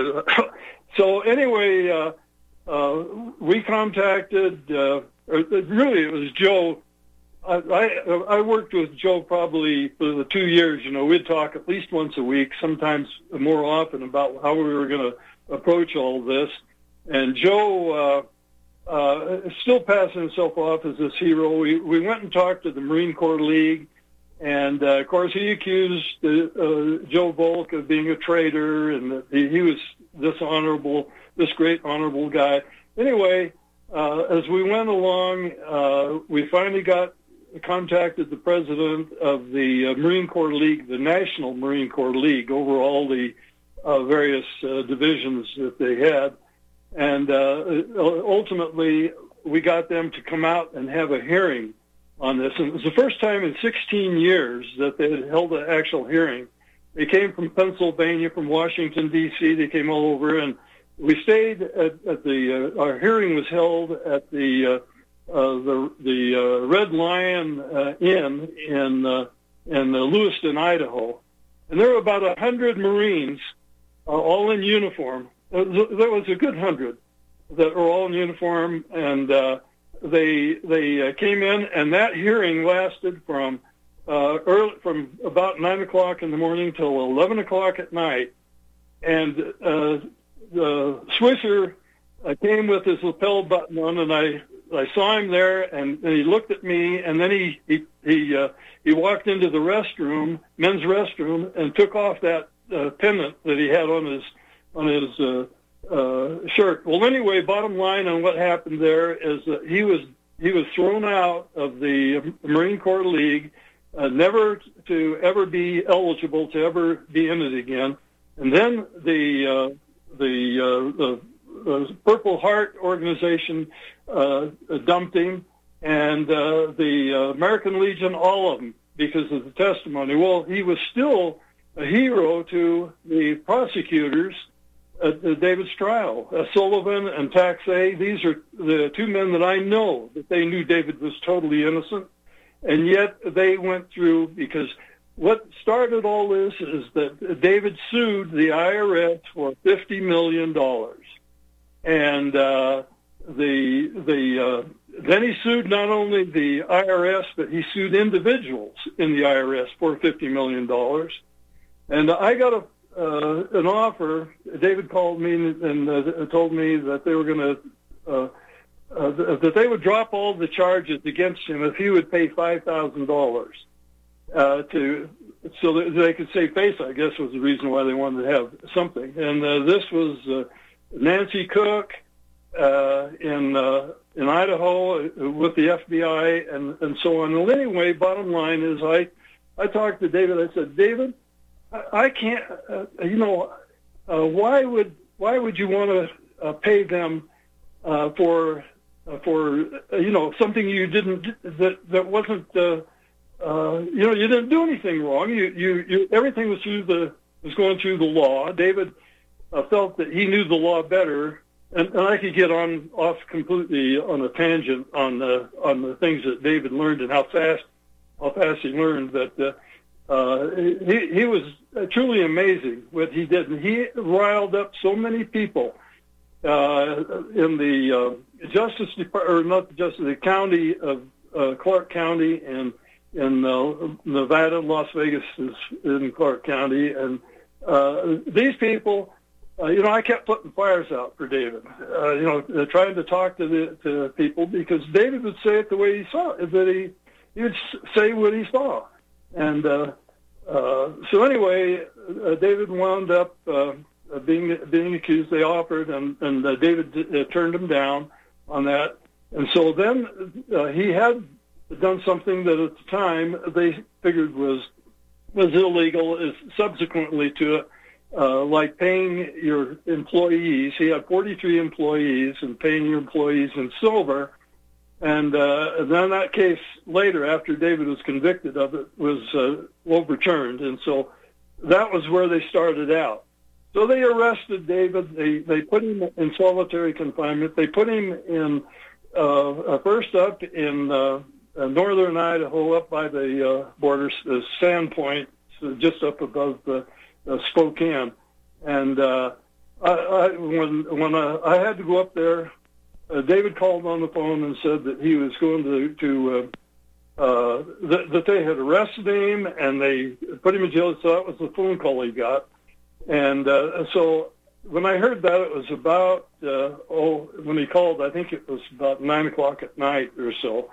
D: So anyway, uh, uh, we contacted, uh, or really it was Joe. I, I, I worked with Joe probably for the two years. You know, we'd talk at least once a week, sometimes more often, about how we were going to approach all this. And Joe uh, uh, still passing himself off as this hero. We, we went and talked to the Marine Corps League. And, uh, of course, he accused uh, uh, Joe Volk of being a traitor and that he, he was this honorable, this great honorable guy. Anyway, uh, as we went along, uh, we finally got contacted the president of the uh, Marine Corps League, the National Marine Corps League, over all the uh, various uh, divisions that they had. And uh, ultimately, we got them to come out and have a hearing on this. And it was the first time in sixteen years that they had held an actual hearing. They came from Pennsylvania, from Washington, D C They came all over, and we stayed at, at the, uh, our hearing was held at the, uh, uh, the, the uh, Red Lion uh, Inn in, uh, in uh, Lewiston, Idaho. And there were about a hundred Marines, uh, all in uniform. There was a good hundred that were all in uniform, and uh, They they uh, came in, and that hearing lasted from uh, early, from about nine o'clock in the morning till eleven o'clock at night. And uh, the Swisher uh, came with his lapel button on, and I, I saw him there, and, and he looked at me, and then he he he, uh, he walked into the restroom, men's restroom, and took off that uh, pendant that he had on his on his. Uh, Uh, shirt. Well, anyway, bottom line on what happened there is that he was he was thrown out of the Marine Corps League, uh, never to ever be eligible to ever be in it again. And then the uh, the, uh, the the Purple Heart organization uh, dumped him, and uh, the uh, American Legion, all of them, because of the testimony. Well, he was still a hero to the prosecutors. Uh, David's trial. Uh, Sullivan and Taxay, these are the two men that I know that they knew David was totally innocent, and yet they went through, because what started all this is that David sued the I R S for fifty million dollars. And uh, the the uh, then he sued not only the I R S, but he sued individuals in the I R S for fifty million dollars. And I got a Uh, an offer. David called me and uh, told me that they were going to uh, uh, that they would drop all the charges against him if he would pay five thousand dollars uh, to so that they could save face. I guess was the reason why they wanted to have something. And uh, this was uh, Nancy Cook uh, in uh, in Idaho with the F B I and and so on. Well, anyway, bottom line is I I talked to David. I said, David, I can't, uh, you know, uh, why would why would you want to uh, pay them uh, for uh, for uh, you know something you didn't that that wasn't uh, uh, you know you didn't do anything wrong. You you, you everything was through the was going through the law. David uh, felt that he knew the law better, and, and I could get on off completely on a tangent on the on the things that David learned and how fast how fast he learned. But uh, uh, he he was truly amazing what he did, and he riled up so many people uh, in the uh, Justice Department, or not the Justice, the county of uh, Clark County and. in uh, Nevada. Las Vegas is in Clark County. And uh, these people, uh, you know, I kept putting fires out for David, uh, you know, uh, trying to talk to the to people, because David would say it the way he saw it, that he, he would say what he saw. And uh, uh, so anyway, uh, David wound up uh, being being accused. They offered, and, and uh, David uh, turned him down on that. And so then uh, he had done something that at the time they figured was was illegal, is subsequently to it, uh, like paying your employees. He had forty-three employees, and paying your employees in silver. And, uh, and then that case later, after David was convicted of it, was uh, overturned. And so that was where they started out. So they arrested David. They, they put him in solitary confinement. They put him in, uh, first up in uh, Uh, northern Idaho, up by the uh, border, uh, Sandpoint, so just up above the uh, Spokane. And uh, I, I, when when I, I had to go up there, uh, David called on the phone and said that he was going to to uh, uh, th- that they had arrested him and they put him in jail. So that was the phone call he got. And uh, so when I heard that, it was about uh, oh when he called, I think it was about nine o'clock at night or so.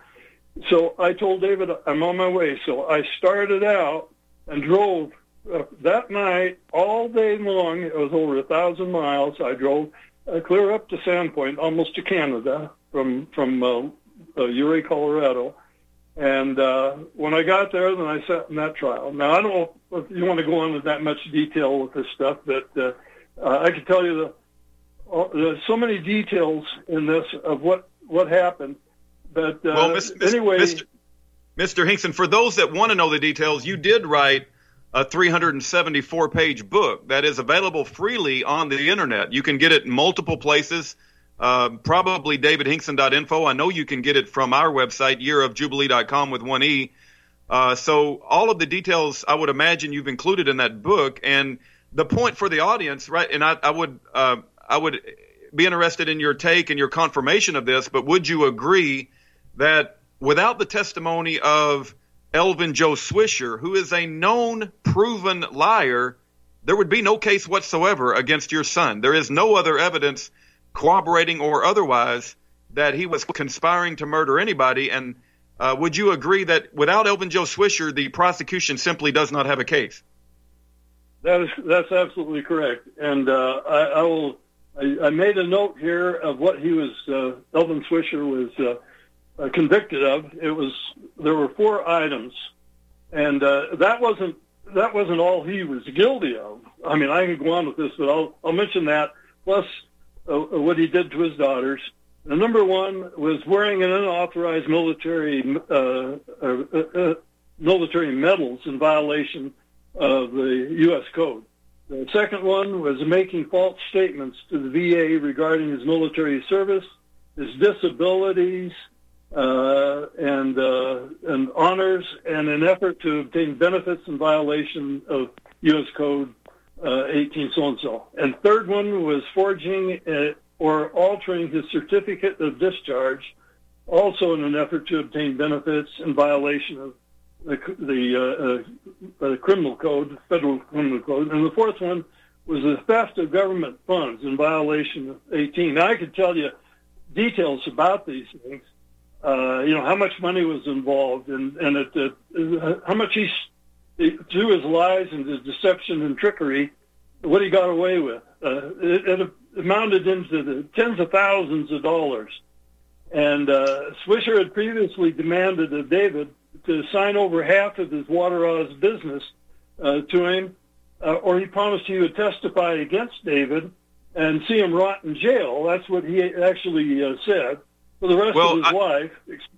D: So I told David, I'm on my way. So I started out and drove uh, that night all day long. It was over a thousand miles. I drove uh, clear up to Sandpoint, almost to Canada, from from uh, uh, Ouray, Colorado. And uh, when I got there, then I sat in that trial. Now, I don't know if you want to go into that much detail with this stuff, but uh, uh, I can tell you the, uh, there's so many details in this of what, what happened. But uh,
C: well, Mister
D: anyway,
C: Mister Mister Hinkson, for those that want to know the details, you did write a three hundred seventy-four page book that is available freely on the internet. You can get it in multiple places, uh, probably david hinkson dot info. I know you can get it from our website, year of jubilee dot com with one E. Uh, so all of the details I would imagine you've included in that book. And the point for the audience, right? And I, I would uh, I would be interested in your take and your confirmation of this, but would you agree that without the testimony of Elvin Joe Swisher, who is a known, proven liar, there would be no case whatsoever against your son? There is no other evidence, corroborating or otherwise, that he was conspiring to murder anybody. And uh, would you agree that without Elvin Joe Swisher, the prosecution simply does not have a case?
D: That is, that's absolutely correct. And uh, I, I will. I, I made a note here of what he was. Uh, Elvin Swisher was. Uh, Uh, convicted of. It was there were four items, and uh, that wasn't that wasn't all he was guilty of. I mean, I can go on with this, but I'll I'll mention that plus uh, what he did to his daughters. The number one was wearing an unauthorized military uh, uh, uh, military medals in violation of the U S code. The second one was making false statements to the V A regarding his military service, his disabilities, Uh, and uh, and honors, and an effort to obtain benefits in violation of U S Code uh, eighteen so and so. And third one was forging uh, or altering his certificate of discharge, also in an effort to obtain benefits in violation of the the, uh, uh, the criminal code, federal criminal code. And the fourth one was the theft of government funds in violation of eighteen. Now, I could tell you details about these things. Uh, you know, how much money was involved, and, and it, uh, how much he, through his lies and his deception and trickery, what he got away with. Uh, it, it amounted into the tens of thousands of dollars. And uh, Swisher had previously demanded of David to sign over half of his Water Oz business uh, to him, uh, or he promised he would testify against David and see him rot in jail. That's what he actually uh, said. For the rest
C: well,
D: of his
C: I,
D: life.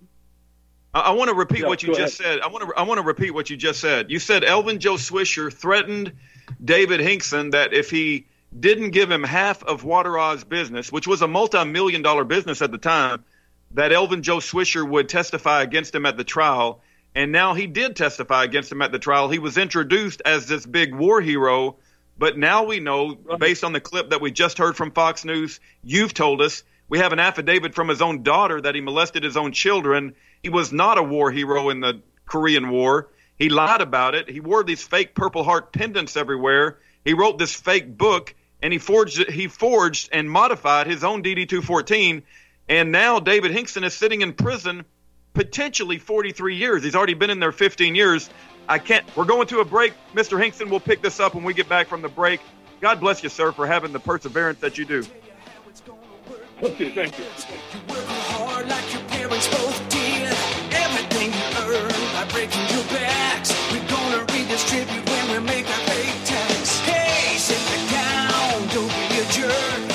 C: I, I want to repeat
D: yeah,
C: what you just
D: ahead.
C: said. I want to I want to repeat what you just said. You said Elvin Joe Swisher threatened David Hinkson that if he didn't give him half of Wateraw's business, which was a multi-million dollar business at the time, that Elvin Joe Swisher would testify against him at the trial. And now he did testify against him at the trial. He was introduced as this big war hero, but now we know, based on the clip that we just heard from Fox News, you've told us, we have an affidavit from his own daughter that he molested his own children. He was not a war hero in the Korean War. He lied about it. He wore these fake Purple Heart pendants everywhere. He wrote this fake book, and he forged he forged and modified his own D D two fourteen. And now David Hinkson is sitting in prison, potentially forty-three years. He's already been in there fifteen years. I can't. We're going to a break. Mister Hinkson, we'll pick this up when we get back from the break. God bless you, sir, for having the perseverance that you do.
D: Okay, thank you.
P: You work hard like your parents both did. Everything you earn by breaking your backs. We're gonna redistribute when we make our pay tax. Hey, sit down, don't be a jerk.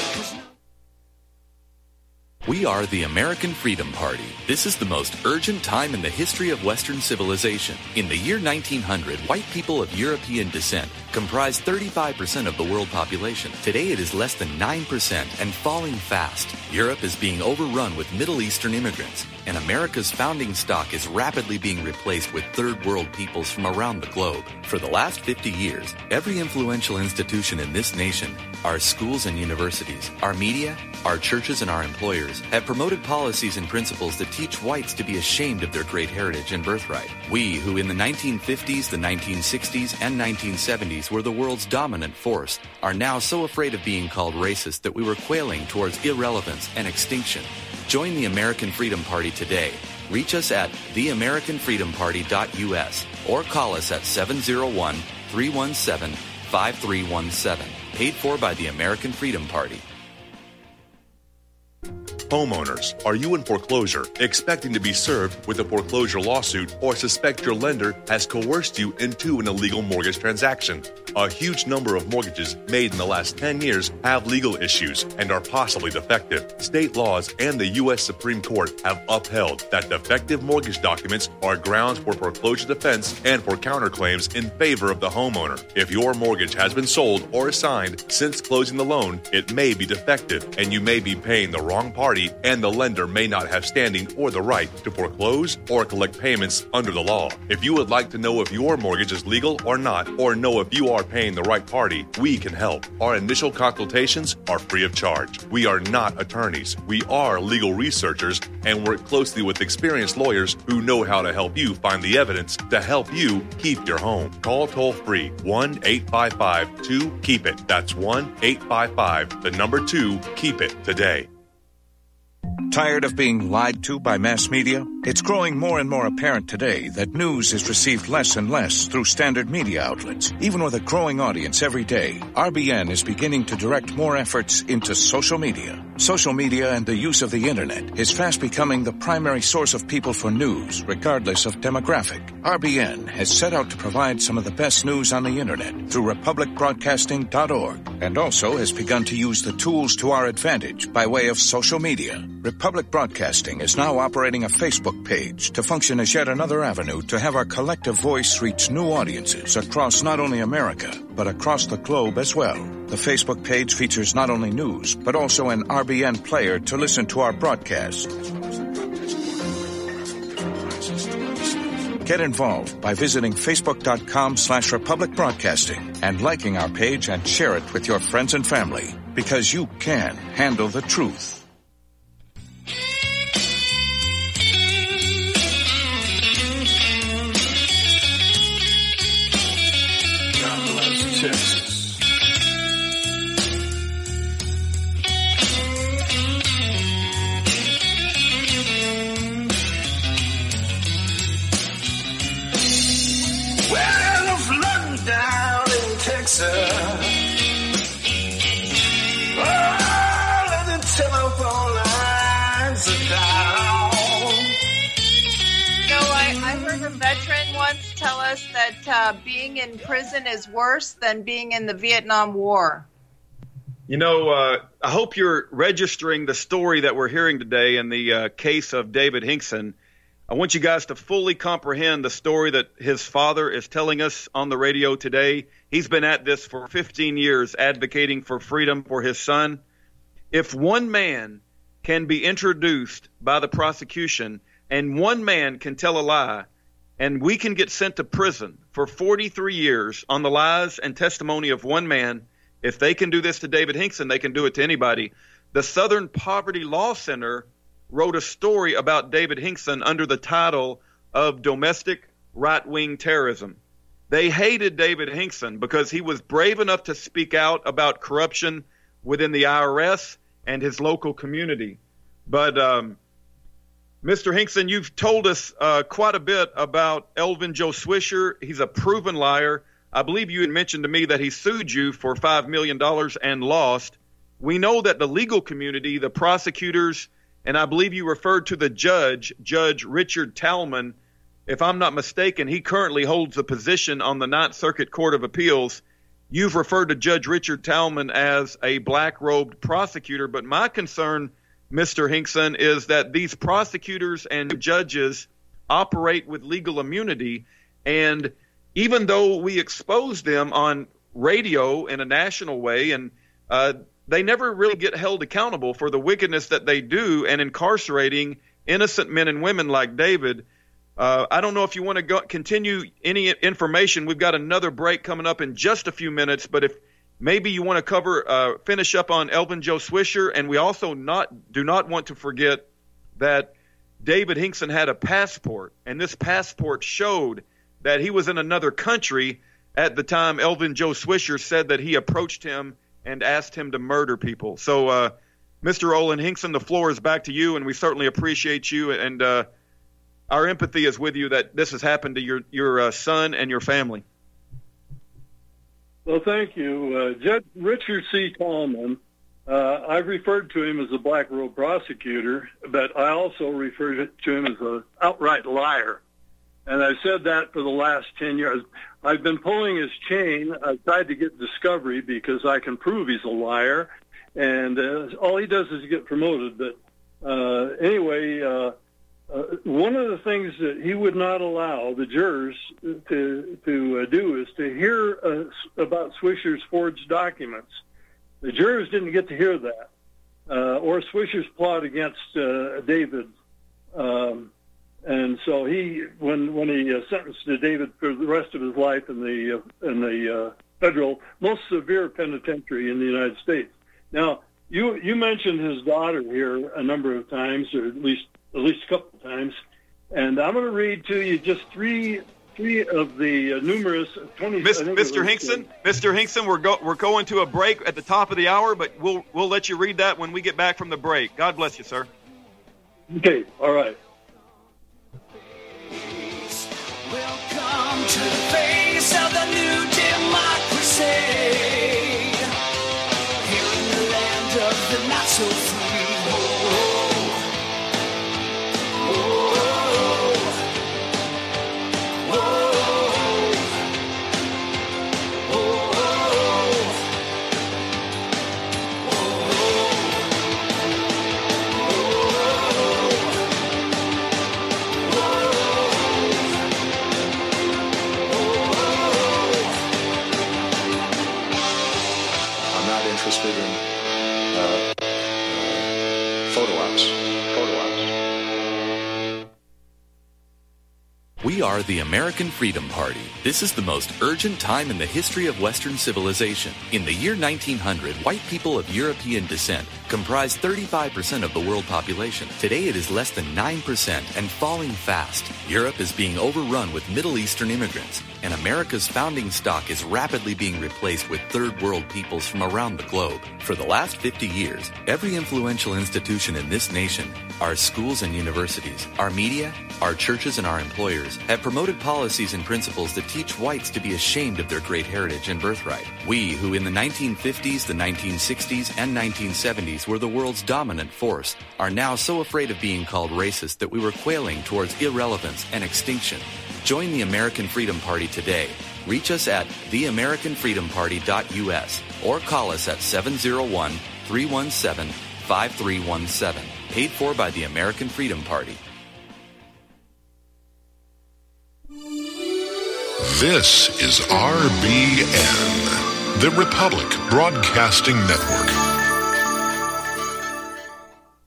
Q: We are the American Freedom Party. This is the most urgent time in the history of Western civilization. In the year nineteen hundred, white people of European descent comprised thirty-five percent of the world population. Today it is less than nine percent and falling fast. Europe is being overrun with Middle Eastern immigrants, and America's founding stock is rapidly being replaced with third world peoples from around the globe. For the last fifty years, every influential institution in this nation, our schools and universities, our media, our churches and our employers have promoted policies and principles that teach whites to be ashamed of their great heritage and birthright. We, who in the nineteen fifties, the nineteen sixties, and nineteen seventies were the world's dominant force, are now so afraid of being called racist that we were quailing towards irrelevance and extinction. Join the American Freedom Party today. Reach us at the american freedom party dot u s or call us at seven oh one, three one seven, five three one seven. Paid for by the American Freedom Party.
R: Homeowners, are you in foreclosure, expecting to be served with a foreclosure lawsuit, or suspect your lender has coerced you into an illegal mortgage transaction? A huge number of mortgages made in the last ten years have legal issues and are possibly defective. State laws and the U S Supreme Court have upheld that defective mortgage documents are grounds for foreclosure defense and for counterclaims in favor of the homeowner. If your mortgage has been sold or assigned since closing the loan, it may be defective and you may be paying the wrong party, and the lender may not have standing or the right to foreclose or collect payments under the law. If you would like to know if your mortgage is legal or not, or know if you are paying the right party, we can help. Our initial consultations are free of charge. We are not attorneys. We are legal researchers and work closely with experienced lawyers who know how to help you find the evidence to help you keep your home. Call toll-free one eight five five two keep it. That's one eight five five, the number two, keep it today.
S: Tired of being lied to by mass media? It's growing more and more apparent today that news is received less and less through standard media outlets. Even with a growing audience every day, R B N is beginning to direct more efforts into social media. Social media and the use of the internet is fast becoming the primary source of people for news, regardless of demographic. R B N has set out to provide some of the best news on the internet through republic broadcasting dot org, and also has begun to use the tools to our advantage by way of social media. Republic Broadcasting is now operating a Facebook page to function as yet another avenue to have our collective voice reach new audiences across not only America, but across the globe as well. The Facebook page features not only news, but also an R B N player to listen to our broadcasts. Get involved by visiting facebook.com slash Republic Broadcasting and liking our page and share it with your friends and family, because you can handle the truth.
P: Texas. Well, I'm flooding down in Texas. All of the telephone lines are down.
B: You know, I, I heard a veteran once tell us that uh, being in prison is worse than being in the Vietnam War.
C: You know, uh, I hope you're registering the story that we're hearing today in the uh, case of David Hinkson. I want you guys to fully comprehend the story that his father is telling us on the radio today. He's been at this for fifteen years, advocating for freedom for his son. If one man can be introduced by the prosecution and one man can tell a lie, and we can get sent to prison for forty-three years on the lies and testimony of one man, if they can do this to David Hinkson, they can do it to anybody. The Southern Poverty Law Center wrote a story about David Hinkson under the title of Domestic Right-Wing Terrorism. They hated David Hinkson because he was brave enough to speak out about corruption within the I R S and his local community. But um, Mister Hinkson, you've told us uh, quite a bit about Elvin Joe Swisher. He's a proven liar. I believe you had mentioned to me that he sued you for five million dollars and lost. We know that the legal community, the prosecutors, and I believe you referred to the judge, Judge Richard Talman. If I'm not mistaken, he currently holds a position on the Ninth Circuit Court of Appeals. You've referred to Judge Richard Talman as a black-robed prosecutor, but my concern, Mister Hinkson, is that these prosecutors and judges operate with legal immunity, and even though we expose them on radio in a national way, and uh, they never really get held accountable for the wickedness that they do and incarcerating innocent men and women like David. Uh, I don't know if you want to go, continue any information. We've got another break coming up in just a few minutes, but if maybe you want to cover, uh, finish up on Elvin Joe Swisher, and we also not do not want to forget that David Hinkson had a passport, and this passport showed that he was in another country at the time Elvin Joe Swisher said that he approached him and asked him to murder people. So, uh, Mister Olin Hinkson, the floor is back to you, and we certainly appreciate you, and uh, our empathy is with you that this has happened to your, your uh, son and your family.
D: Well, thank you. Uh, Judge Richard C. Tallman, uh, I've referred to him as a black robe prosecutor, but I also referred to him as an outright liar. And I've said that for the last ten years. I've been pulling his chain. I've tried to get discovery because I can prove he's a liar. And uh, all he does is get promoted. But uh, anyway, uh, uh, one of the things that he would not allow the jurors to, to uh, do is to hear uh, about Swisher's forged documents. The jurors didn't get to hear that. Uh, or Swisher's plot against uh, David. Um And so he, when when he uh, sentenced to David for the rest of his life in the uh, in the uh, federal most severe penitentiary in the United States. Now, you you mentioned his daughter here a number of times, or at least at least a couple of times, and I'm going to read to you just three three of the uh, numerous twenty.
C: Mister Hinkson, Mister Hinkson, we're go, we're going to a break at the top of the hour, but we'll we'll let you read that when we get back from the break. God bless you, sir.
D: Okay, all right.
P: Welcome to the face of the new democracy. Here in the land of the not so free. Oh, oh, oh, oh, oh,
T: interested in uh, uh, photo ops. Photo ops.
Q: We are the American Freedom Party. This is the most urgent time in the history of Western civilization. In the year nineteen hundred, white people of European descent comprised thirty-five percent of the world population. Today it is less than nine percent and falling fast. Europe is being overrun with Middle Eastern immigrants, and America's founding stock is rapidly being replaced with third world peoples from around the globe. For the last fifty years, every influential institution in this nation, our schools and universities, our media, our churches and our employers, have promoted policies and principles that teach whites to be ashamed of their great heritage and birthright. We, who in the nineteen fifties, the nineteen sixties, and nineteen seventies were the world's dominant force, are now so afraid of being called racist that we were quailing towards irrelevance and extinction. Join the American Freedom Party today. Reach us at the american freedom party dot u s or call us at seven oh one, three one seven, five three one seven. Paid for by the American Freedom Party.
U: This is R B N, the Republic Broadcasting Network.